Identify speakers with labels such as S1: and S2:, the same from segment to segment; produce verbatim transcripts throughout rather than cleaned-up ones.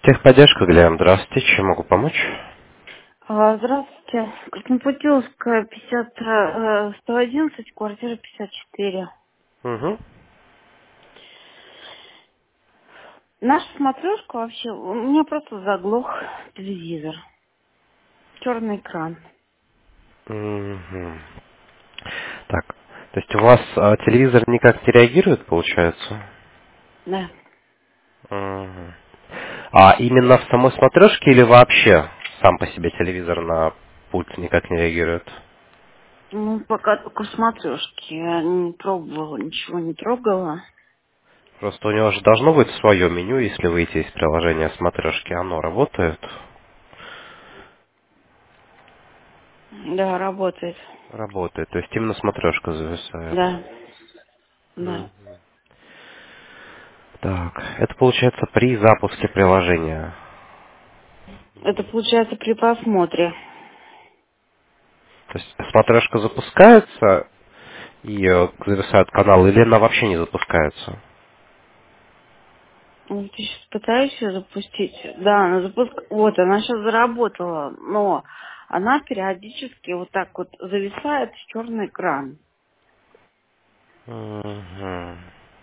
S1: Техподдержка, Глеб, здравствуйте, чем могу помочь?
S2: А, Здравствуйте. Краснопутиловская, пятьдесят, э, сто одиннадцать, квартира пятьдесят четыре.
S1: Угу.
S2: Наша смотрешка вообще, у меня просто заглох телевизор. Черный экран.
S1: Угу. Так, то есть у вас а, телевизор никак не реагирует, получается?
S2: Да.
S1: Угу. А именно в самой смотрешке или вообще сам по себе телевизор на пульт никак не реагирует?
S2: Ну, пока только в смотрешке. Я не пробовала, ничего не трогала.
S1: Просто у него же должно быть свое меню, если выйти из приложения смотрешки, оно работает?
S2: Да, работает.
S1: Работает, то есть именно смотрешка зависает.
S2: Да,
S1: Мгм.
S2: да.
S1: Так, это получается при запуске приложения.
S2: Это получается при просмотре.
S1: То есть смотрешка запускается и э, зависает канал, или она вообще не запускается?
S2: Вот я сейчас пытаюсь ее запустить. Да, она запуск... Вот, она сейчас заработала, но она периодически вот так вот зависает в черный экран.
S1: Мгм.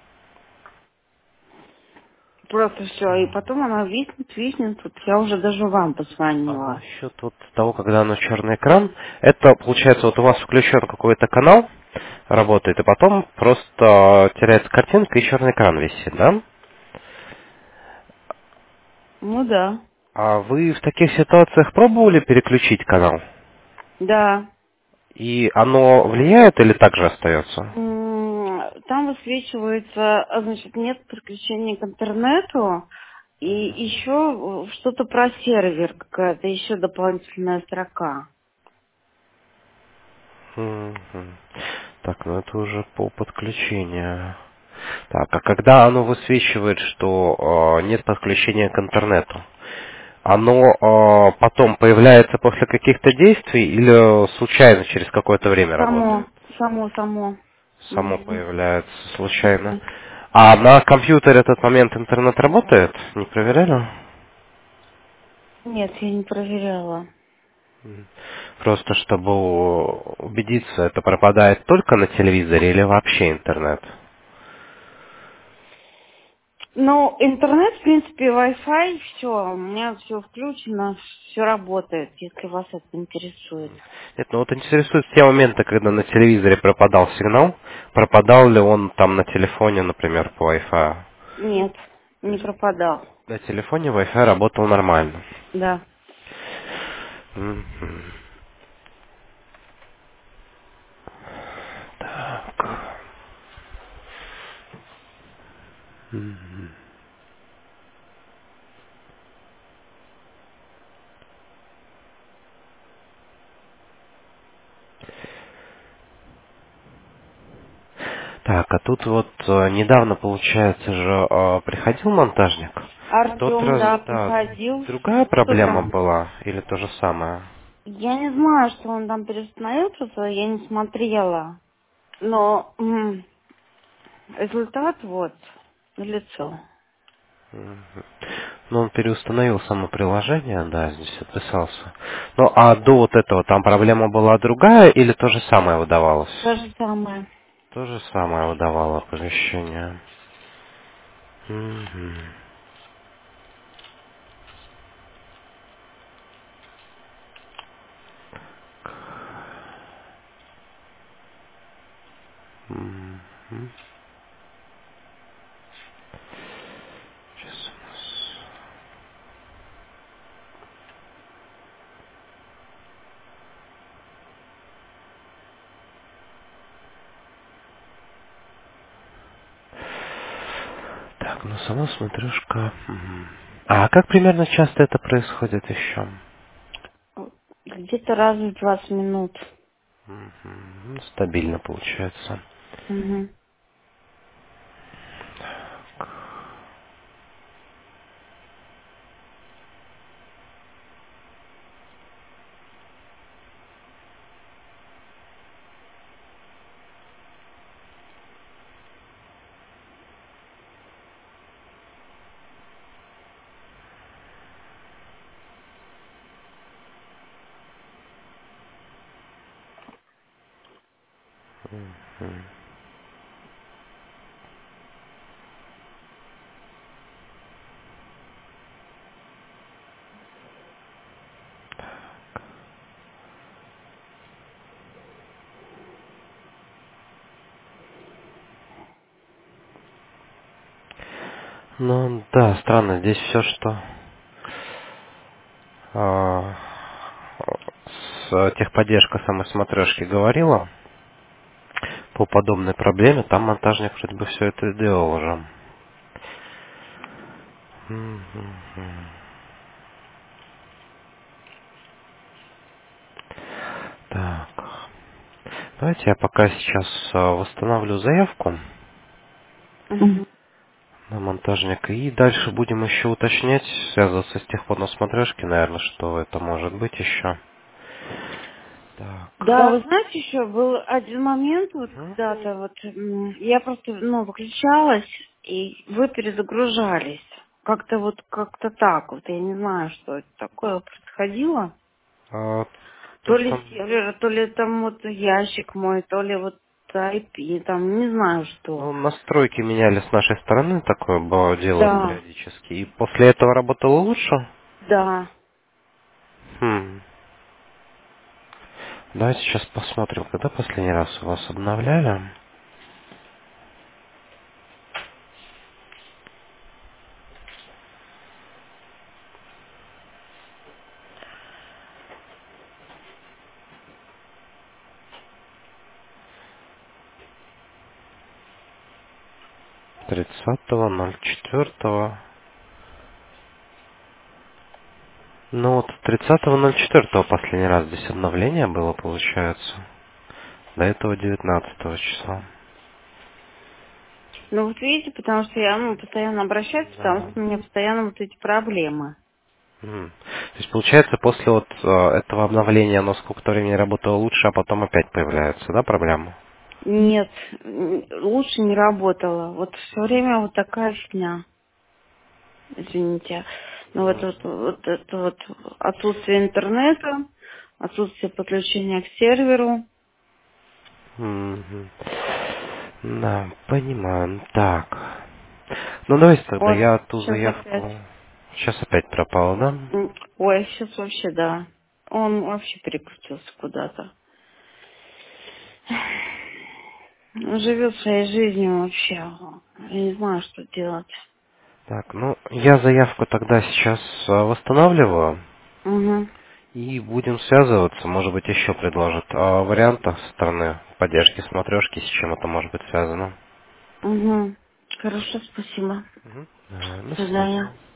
S2: Просто все. И потом она виснет, виснет. Вот я уже даже вам
S1: А
S2: позвонила.
S1: насчет вот того, когда оно черный экран, это получается вот у вас включен какой-то канал, работает, и потом просто теряется картинка и черный экран висит, да?
S2: Ну да.
S1: А вы в таких ситуациях пробовали переключить канал?
S2: Да.
S1: И оно влияет или также остается?
S2: М, Там высвечивается, а, значит, нет подключения к интернету. И еще что-то про сервер, какая-то еще дополнительная строка.
S1: Мгм. Так, ну это уже по подключению. Так, а когда оно высвечивает, что э, нет подключения к интернету, оно э, потом появляется после каких-то действий или случайно через какое-то время
S2: Само,
S1: работает?
S2: само, само.
S1: Само
S2: Мгм.
S1: появляется случайно. А на компьютере этот момент интернет работает? Не проверяли?
S2: Нет, я не проверяла.
S1: Просто чтобы убедиться, это пропадает только на телевизоре или вообще интернет?
S2: Ну, интернет, в принципе, Wi-Fi, все, у меня все включено, все работает, если вас это интересует.
S1: Нет, ну вот интересуют те моменты, когда на телевизоре пропадал сигнал, пропадал ли он там на телефоне, например, по Wi-Fi.
S2: Нет,
S1: То
S2: не
S1: есть
S2: пропадал.
S1: на телефоне Wi-Fi работал нормально.
S2: Да.
S1: Мгм. Так. Мгм. Так, а тут вот э, недавно, получается же, э, приходил монтажник. В тот
S2: Артем,
S1: раз,
S2: да,
S1: да,
S2: приходил.
S1: другая
S2: Что
S1: проблема
S2: там?
S1: была или то же самое?
S2: Я не знаю, что он там перестановился, я не смотрела. Но м, результат вот на лицо.
S1: Ну, он переустановил само приложение, да, здесь отписался. Ну, а до вот этого там проблема была другая или то же самое выдавалось?
S2: То же самое.
S1: То же самое выдавало оповещение. Мгм. Мгм. Сейчас у нас... Так, ну сама смотрешка... Мгм. А как примерно часто это происходит еще?
S2: Где-то раз в двадцать минут.
S1: Мгм. Ну, стабильно получается.
S2: Мгм.
S1: Мгм. Ну да, странно, здесь все, что а, с техподдержка самой смотрешки говорила по подобной проблеме, там монтажник вроде бы все это сделал уже. Мгм. Так, давайте я пока сейчас а, восстановлю заявку
S2: Мгм.
S1: на монтажника и дальше будем еще уточнять, связываться с техподом смотрешки, наверное, что это может быть еще. Так.
S2: Да,
S1: Да.
S2: вы знаете, еще был один момент, вот
S1: Мгм.
S2: когда-то, вот м, я просто, ну, выключалась, и вы перезагружались. Как-то вот, как-то так вот, я не знаю, что это такое происходило.
S1: А, то,
S2: То ли
S1: что
S2: сервер, то ли там вот ящик мой, то ли вот ай пи, там, не знаю что.
S1: ну, настройки меняли с нашей стороны, такое было дело
S2: Да,
S1: периодически. И после этого работало лучше?
S2: да.
S1: Хм. Давайте сейчас посмотрим, когда последний раз у вас обновляли. тридцатого ноль четвёртого. Ну вот тридцатого ноль четвёртого последний раз здесь обновление было, получается. До этого девятнадцатого числа.
S2: Ну вот видите, потому что я ну, постоянно обращаюсь, потому
S1: Да.
S2: что у меня постоянно вот эти проблемы.
S1: М. То есть получается после вот э, этого обновления оно сколько-то времени работало лучше, а потом опять появляются, да, проблемы?
S2: Нет, м, лучше не работало. Вот все время вот такая фигня. Извините. Ну вот, вот, вот это вот отсутствие интернета, отсутствие подключения к серверу.
S1: Мгм. Да, понимаю. Так. Ну давайте тогда
S2: Ой,
S1: я ту
S2: сейчас опять.
S1: заявку. Сейчас опять пропала, да?
S2: М, Ой, сейчас вообще, да. Он вообще перекрутился куда-то. Он живет своей жизнью вообще. Я не знаю, что делать.
S1: Так, ну я заявку тогда сейчас а, восстанавливаю
S2: Угу,
S1: и будем связываться. Может быть еще предложат а, вариантов со стороны поддержки смотрешки, с чем это может быть связано.
S2: угу. Хорошо, спасибо.
S1: Мгм. А,
S2: До
S1: До
S2: свидания.
S1: свидания.